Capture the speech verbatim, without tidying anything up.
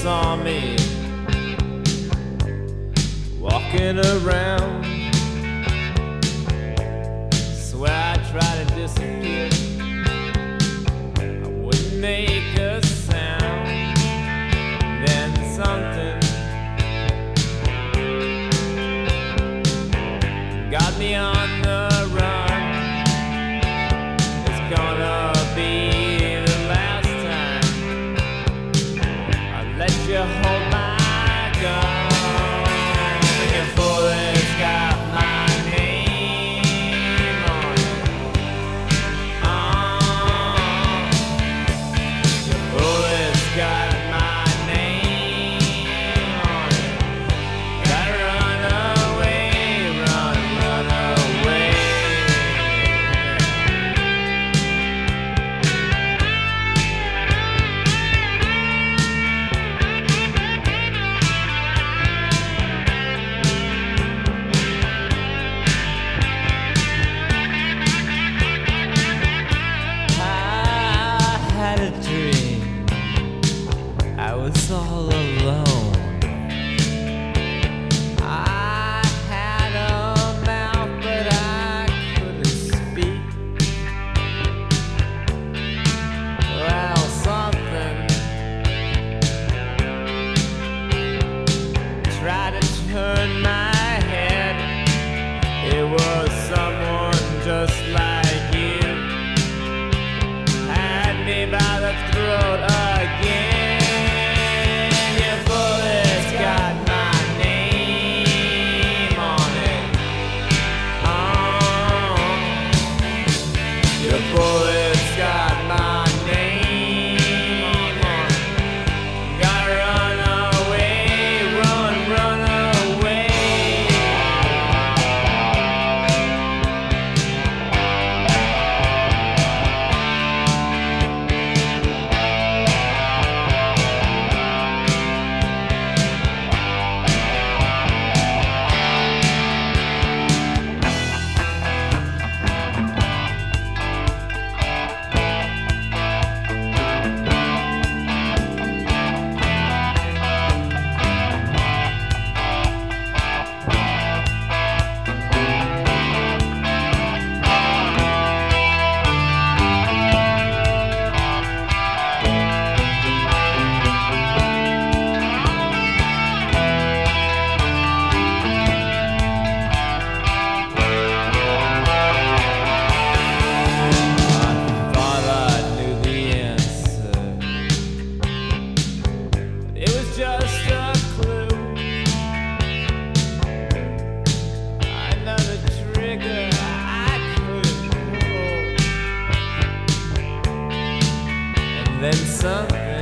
saw me walking around. Swear I tried to disappear, I wouldn't make a sound. Then something got me on the run. It's gonna be the last time I let you hold my gun. Your bullet's got my name on it. Oh, your bullet's got my name on it. Gotta run away, run, run away. I had a dream, I was all alone. I had a mouth but I couldn't speak. Well, something tried to turn my head. It was someone just like you, had me by the throat again. Your bullet's got my name on it. Oh, your bullet's got my name on it. Gotta run away, run, run away. Just a clue, another trigger I couldn't pull, and then something